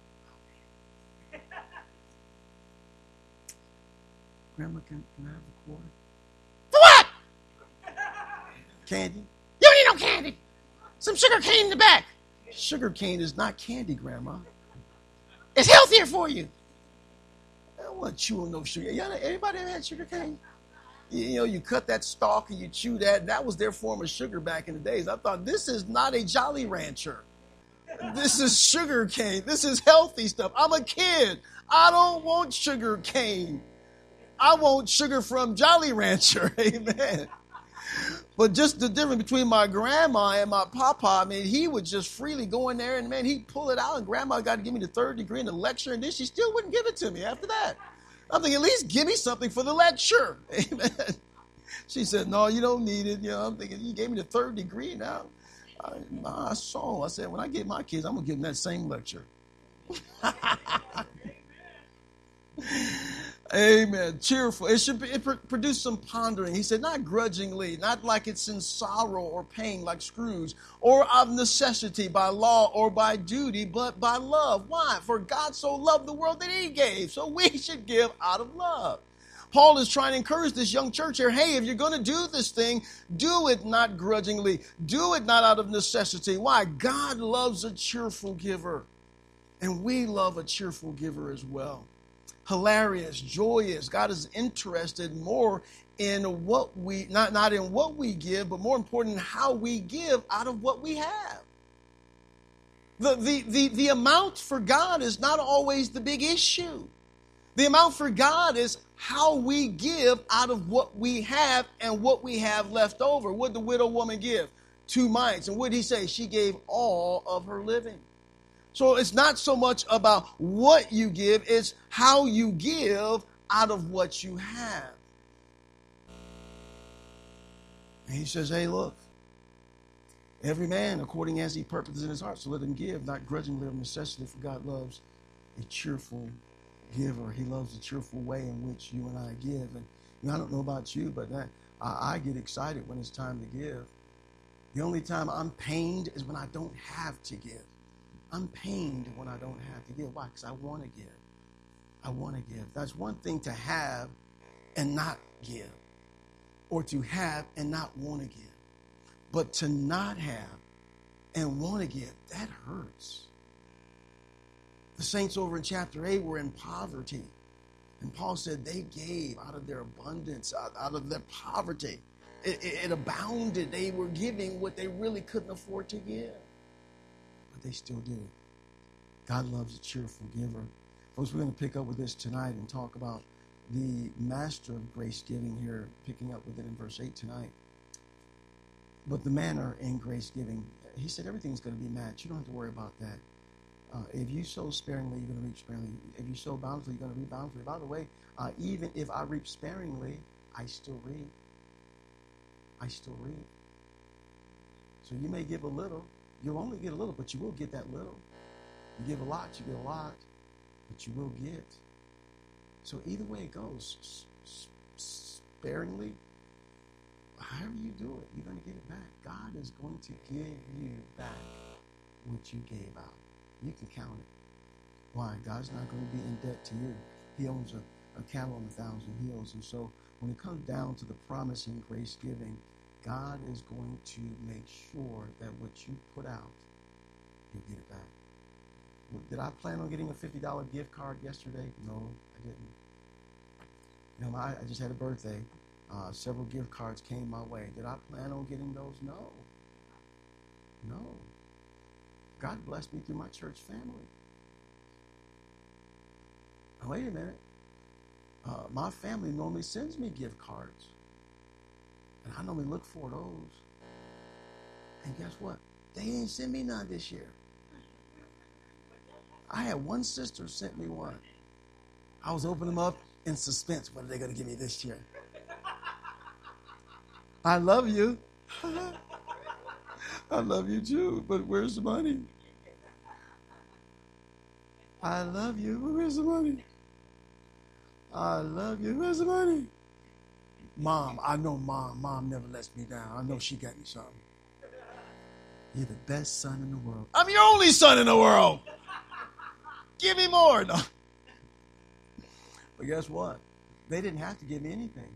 Grandma, can, can I have a quarter? For what? Candy. You don't need no candy. Some sugar cane in the back. Sugar cane is not candy, Grandma. It's healthier for you. I don't want to chew on no sugar. Anybody ever had sugar cane? You know, you cut that stalk and you chew that. That was their form of sugar back in the days. I thought, this is not a Jolly Rancher. This is sugar cane. This is healthy stuff. I'm a kid. I don't want sugar cane. I want sugar from Jolly Rancher. Amen. But just the difference between my grandma and my papa, I mean, he would just freely go in there and, man, he'd pull it out. And Grandma got to give me the third degree in the lecture, and then she still wouldn't give it to me after that. I'm thinking, at least give me something for the lecture. Amen. She said, no, you don't need it. You know, I'm thinking, you gave me the third degree now. I, I saw. I said, when I get my kids, I'm going to give them that same lecture. Amen. Cheerful. It should be, it produce some pondering. He said, not grudgingly, not like it's in sorrow or pain like Scrooge, or of necessity by law or by duty, but by love. Why? For God so loved the world that he gave. So we should give out of love. Paul is trying to encourage this young church here, hey, if you're going to do this thing, do it not grudgingly. Do it not out of necessity. Why? God loves a cheerful giver. And we love a cheerful giver as well. Hilarious, joyous. God is interested more in what we, not, not in what we give, but more important, how we give out of what we have. The, the, the, the amount for God is not always the big issue. The amount for God is how we give out of what we have and what we have left over. What did the widow woman give? Two mites. And what did he say? She gave all of her living. So it's not so much about what you give, it's how you give out of what you have. And he says, hey, look, every man according as he purposes in his heart, so let him give, not grudgingly of necessity, for God loves a cheerful giver. He loves the cheerful way in which you and I give. And you know, I don't know about you, but that, I, I get excited when it's time to give. The only time I'm pained is when I don't have to give. I'm pained when I don't have to give. Why? Because I want to give. I want to give. That's one thing to have and not give, or to have and not want to give. But to not have and want to give, that hurts. The saints over in chapter eight were in poverty. And Paul said they gave out of their abundance, out, out of their poverty. It, it, it abounded. They were giving what they really couldn't afford to give. But they still did it. God loves a cheerful giver. Folks, we're going to pick up with this tonight and talk about the master of grace giving here, picking up with it in verse eight tonight. But the manner in grace giving, he said everything's going to be matched. You don't have to worry about that. Uh, if you sow sparingly, you're going to reap sparingly. If you sow bountifully, you're going to reap bountifully. By the way, uh, even if I reap sparingly, I still reap. I still reap. So you may give a little. You'll only get a little, but you will get that little. You give a lot, you get a lot, but you will get. So either way it goes, sparingly, however you do it, you're going to get it back. God is going to give you back what you gave out. You can count it. Why? God's not going to be in debt to you. He owns a, a cattle on a thousand hills. And so when it comes down to the promise in grace giving, God is going to make sure that what you put out, you'll get it back. Did I plan on getting a fifty dollars gift card yesterday? No, I didn't. You know, I, I just had a birthday. Uh, several gift cards came my way. Did I plan on getting those? No. No. God blessed me through my church family. Now, wait a minute. Uh, my family normally sends me gift cards. And I normally look for those. And guess what? They didn't send me none this year. I had one sister sent me one. I was opening them up in suspense. What are they going to give me this year? I love you. I love you too, but where's the money? I love you, but where's the money? I love you, where's the money? Mom, I know mom. Mom never lets me down. I know she got me something. You're the best son in the world. I'm your only son in the world. Give me more. No. But guess what? They didn't have to give me anything.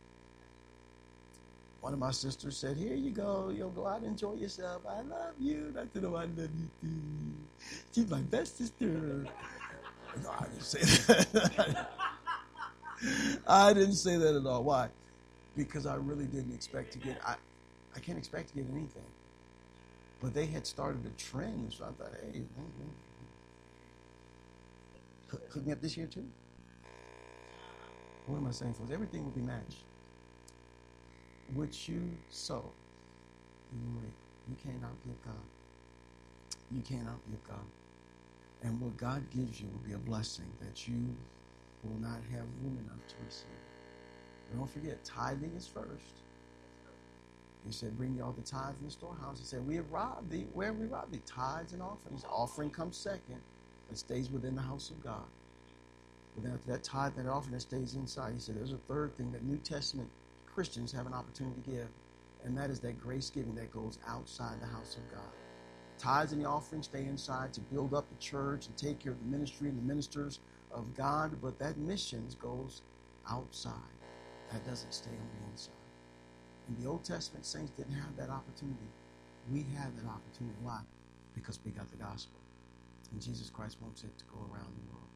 One of my sisters said, here you go. You'll go out and enjoy yourself. I love you. I said, oh, I love you too. She's my best sister. No, I didn't say that. I didn't say that at all. Why? Because I really didn't expect to get, I, I can't expect to get anything. But they had started a trend, so I thought, hey, mm-hmm. Hook me up this year too? What am I saying, folks? Everything will be matched. What you sow, you reap. You can't outgive God. You can't outgive God. And what God gives you will be a blessing that you will not have room enough to receive. But don't forget, tithing is first. He said, bring all the tithes in the storehouse. He said, we have robbed thee. Where have we robbed thee? Tithes and offerings. Offering comes second. It stays within the house of God. But then after that tithe and that offering, that stays inside. He said, there's a third thing that New Testament Christians have an opportunity to give, and that is that grace giving that goes outside the house of God. Tithes and the offering stay inside to build up the church and take care of the ministry and the ministers of God, but that missions goes outside. That doesn't stay on the inside. And the Old Testament saints didn't have that opportunity. We have that opportunity. Why? Because we got the gospel. And Jesus Christ wants it to go around the world.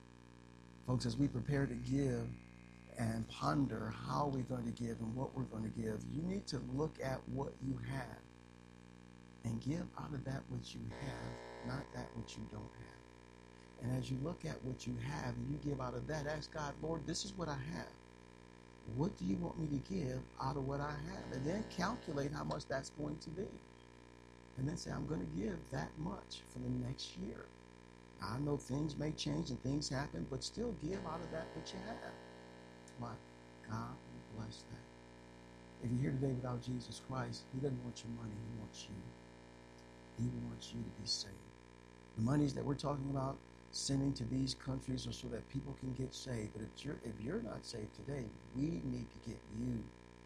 Folks, as we prepare to give and ponder how we're going to give and what we're going to give, you need to look at what you have and give out of that which you have, not that which you don't have. And as you look at what you have and you give out of that, ask God, Lord, this is what I have. What do you want me to give out of what I have? And then calculate how much that's going to be. And then say, I'm going to give that much for the next year. Now, I know things may change and things happen, but still give out of that which you have. Why? God will bless that. If you're here today without Jesus Christ, he doesn't want your money, he wants you. He wants you to be saved. The monies that we're talking about sending to these countries are so that people can get saved. But if you're, if you're not saved today, we need to get you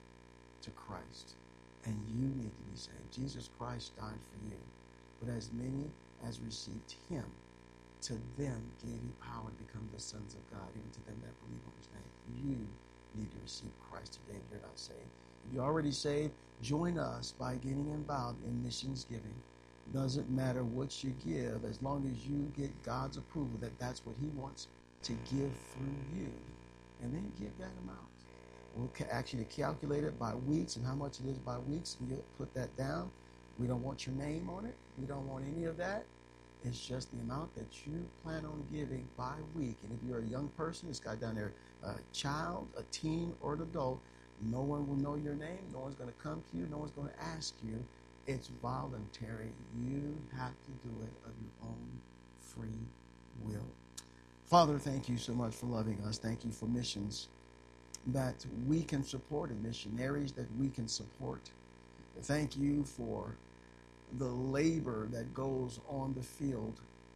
to Christ. And you need to be saved. Jesus Christ died for you. But as many as received him, to them gave he power to become the sons of God, even to them that believe on his name. You need to receive Christ today if you're not saved. If you're already saved, join us by getting involved in missions giving. Doesn't matter what you give, as long as you get God's approval that that's what he wants to give through you. And then give that amount. We'll ca- actually calculate it by weeks and how much it is by weeks, and you'll put that down. We don't want your name on it. We don't want any of that. It's just the amount that you plan on giving by week. And if you're a young person, this guy down there, a child, a teen, or an adult, no one will know your name. No one's going to come to you. No one's going to ask you. It's voluntary. You have to do it of your own free will. Father, thank you so much for loving us. Thank you for missions that we can support and missionaries that we can support. Thank you for the labor that goes on the field.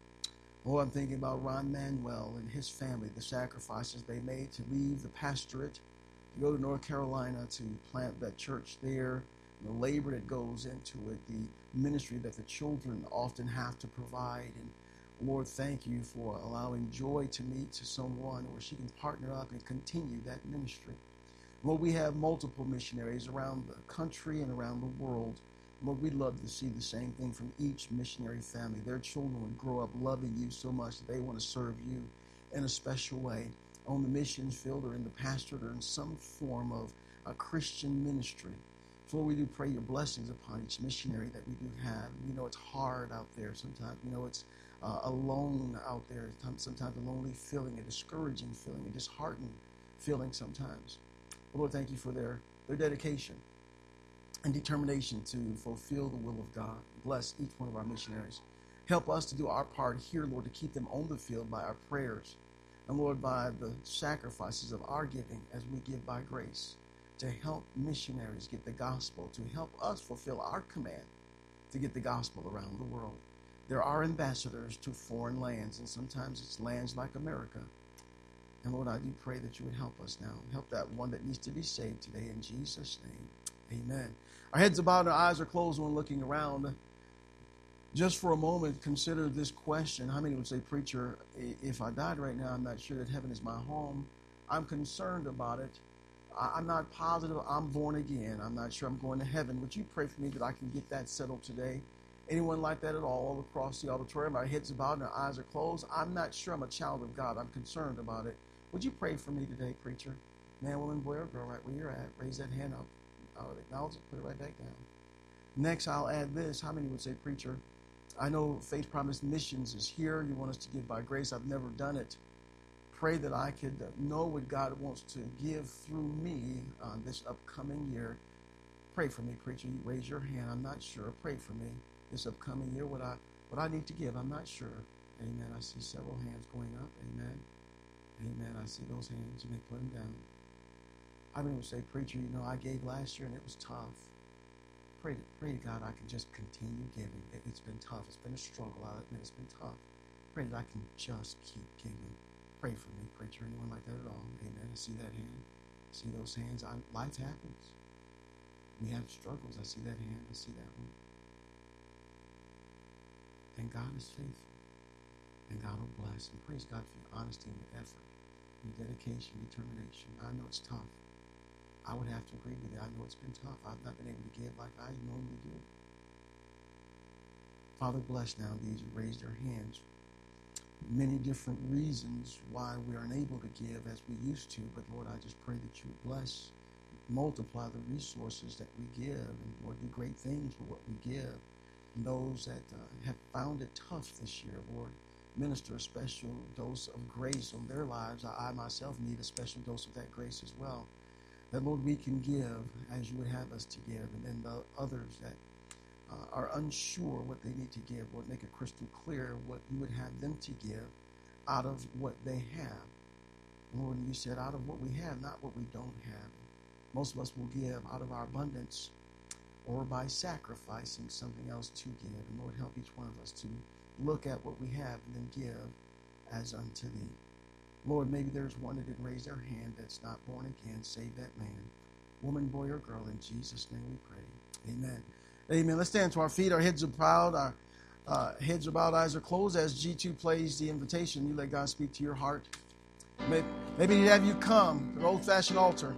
Oh, I'm thinking about Ron Manuel and his family, the sacrifices they made to leave the pastorate, to go to North Carolina to plant that church there, the labor that goes into it, the ministry that the children often have to provide. And Lord, thank you for allowing Joy to meet to someone where she can partner up and continue that ministry. Lord, we have multiple missionaries around the country and around the world. Lord, we'd love to see the same thing from each missionary family. Their children would grow up loving you so much that they want to serve you in a special way on the missions field or in the pastorate or in some form of a Christian ministry. Lord, we do pray your blessings upon each missionary that we do have. We know it's hard out there sometimes. We know it's uh, alone out there. Sometimes a lonely feeling, a discouraging feeling, a disheartened feeling sometimes. But Lord, thank you for their, their dedication and determination to fulfill the will of God. Bless each one of our missionaries. Help us to do our part here, Lord, to keep them on the field by our prayers. And Lord, by the sacrifices of our giving as we give by grace, to help missionaries get the gospel, to help us fulfill our command to get the gospel around the world. There are ambassadors to foreign lands, and sometimes it's lands like America. And Lord, I do pray that you would help us now. Help that one that needs to be saved today in Jesus' name. Amen. Our heads are bowed, our eyes are closed when looking around. Just for a moment, consider this question. How many would say, preacher, if I died right now, I'm not sure that heaven is my home. I'm concerned about it. I'm not positive I'm born again. I'm not sure I'm going to heaven. Would you pray for me that I can get that settled today? Anyone like that at all, all across the auditorium? Our heads are bowed and our eyes are closed. I'm not sure I'm a child of God. I'm concerned about it. Would you pray for me today, preacher? Man, woman, boy, or girl, right where you're at. Raise that hand up. I'll acknowledge it. Put it right back down. Next, I'll add this. How many would say, preacher, I know Faith Promise Missions is here. You want us to give by grace. I've never done it. Pray that I could know what God wants to give through me uh, this upcoming year. Pray for me, preacher. You raise your hand. I'm not sure. Pray for me this upcoming year. What I what I need to give, I'm not sure. Amen. I see several hands going up. Amen. Amen. I see those hands. You may put them down. I mean, say, preacher, you know, I gave last year and it was tough. Pray to, pray to God I can just continue giving. It, it's been tough. It's been a struggle. I admit it's been tough. Pray that I can just keep giving. Pray for me, preacher. Anyone like that at all? Amen. I see that hand. I see those hands. I, life happens. We have struggles. I see that hand. I see that one. And God is faithful. And God will bless. And praise God for your honesty and your effort, your dedication, determination. I know it's tough. I would have to agree with you. I know it's been tough. I've not been able to give like I normally do. Father, bless now these who raised their hands. Many different reasons why we are unable to give as we used to. But Lord, I just pray that you would bless, multiply the resources that we give. And Lord, do great things with what we give. And those that uh, have found it tough this year, Lord, minister a special dose of grace on their lives. I, I myself need a special dose of that grace as well. That, Lord, we can give as you would have us to give. And then the others that uh, are unsure what they need to give, Lord, make it crystal clear what you would have them to give out of what they have. Lord, you said out of what we have, not what we don't have. Most of us will give out of our abundance or by sacrificing something else to give. And Lord, help each one of us to look at what we have and then give as unto thee. Lord, maybe there's one that didn't raise their hand that's not born again. Save that man, woman, boy, or girl. In Jesus' name we pray. Amen. Amen. Let's stand to our feet. Our heads are bowed. Our uh, heads are bowed. Eyes are closed. As G two plays the invitation, you let God speak to your heart. Maybe, maybe he'd have you come to the old-fashioned altar.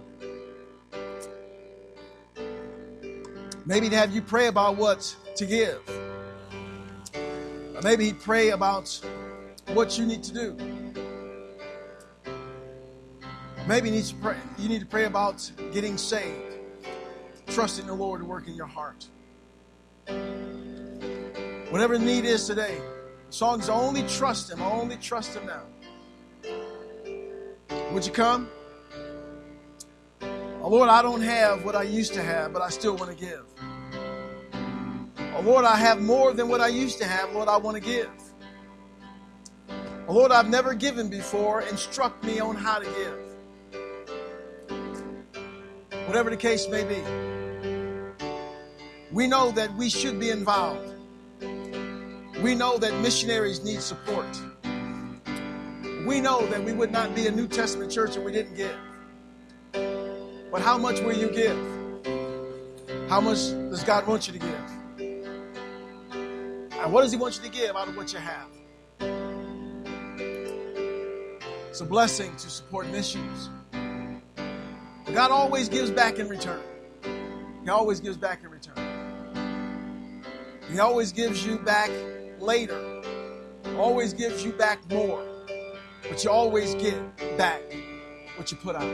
Maybe he'd have you pray about what to give. Or maybe he'd pray about what you need to do. Maybe you need to pray, you need to pray about getting saved, trusting the Lord to work in your heart. Whatever the need is today, the song is only trust him, only trust him now. Would you come? Oh, Lord, I don't have what I used to have, but I still want to give. Oh, Lord, I have more than what I used to have. Lord, I want to give. Oh, Lord, I've never given before. Instruct me on how to give. Whatever the case may be, we know that we should be involved. We know that missionaries need support. We know that we would not be a New Testament church if we didn't give. But how much will you give? How much does God want you to give? And what does he want you to give out of what you have? It's a blessing to support missions. But God always gives back in return. He always gives back in return. He always gives you back later. Always gives you back more. But you always get back what you put out.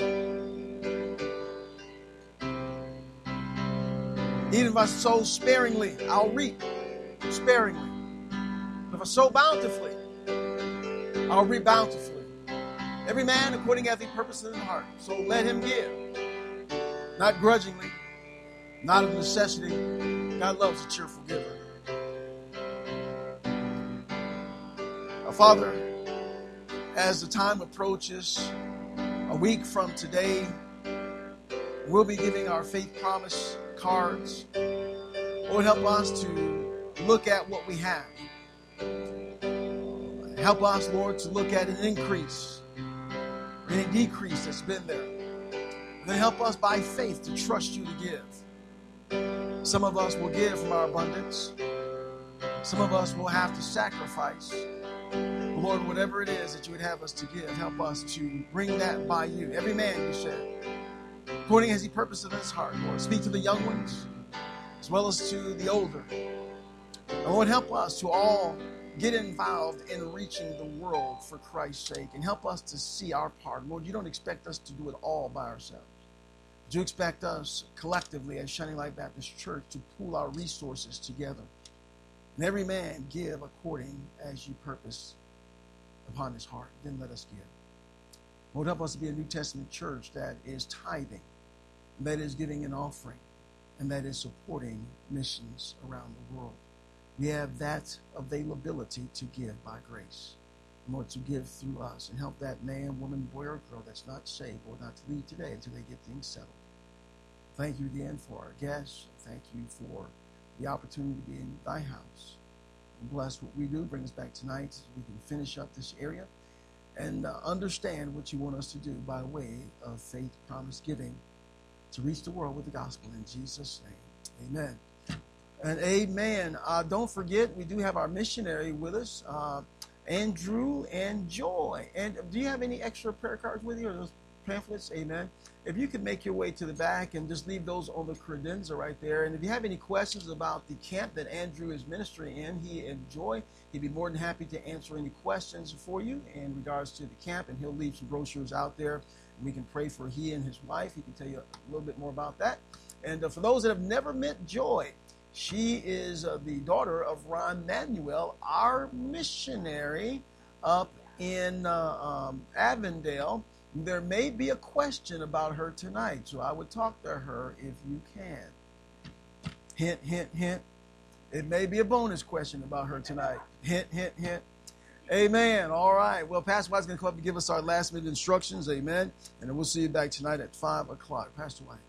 Even if I sow sparingly, I'll reap sparingly. But if I sow bountifully, I'll reap bountifully. Every man according as he purposes in his heart. So let him give. Not grudgingly, not of necessity. God loves a cheerful giver. Our Father, as the time approaches, a week from today, we'll be giving our faith promise cards. Lord, help us to look at what we have. Help us, Lord, to look at an increase or any decrease that's been there. And then help us by faith to trust you to give. Some of us will give from our abundance. Some of us will have to sacrifice. Lord, whatever it is that you would have us to give, help us to bring that by you. Every man, you said, according as he purposed in his heart, Lord. Speak to the young ones as well as to the older. And Lord, help us to all get involved in reaching the world for Christ's sake, and help us to see our part. Lord, you don't expect us to do it all by ourselves. But you expect us collectively as Shining Light Baptist Church to pool our resources together. And every man give according as you purpose upon his heart. Then let us give. Lord, help us to be a New Testament church that is tithing, that is giving an offering, and that is supporting missions around the world. We have that availability to give by grace. Lord, to give through us and help that man, woman, boy, or girl that's not saved, Lord, not to leave today until they get things settled. Thank you again for our guests. Thank you for the opportunity to be in thy house. And bless what we do. Bring us back tonight so we can finish up this area and uh, understand what you want us to do by way of faith promise giving to reach the world with the gospel. In Jesus' name, amen. And amen. Uh, don't forget, we do have our missionary with us, uh, Andrew and Joy. And do you have any extra prayer cards with you or those pamphlets? Amen. If you could make your way to the back and just leave those on the credenza right there. And if you have any questions about the camp that Andrew is ministering in, he and Joy, he'd be more than happy to answer any questions for you in regards to the camp. And he'll leave some brochures out there. And we can pray for he and his wife. He can tell you a little bit more about that. And uh, for those that have never met Joy, she is uh, the daughter of Ron Manuel, our missionary up in uh, um, Avondale. There may be a question about her tonight, so I would talk to her if you can. Hint, hint, hint. It may be a bonus question about her tonight. Hint, hint, hint. Amen. All right. Well, Pastor White's going to come up and give us our last minute instructions. Amen. And then we'll see you back tonight at five o'clock. Pastor White.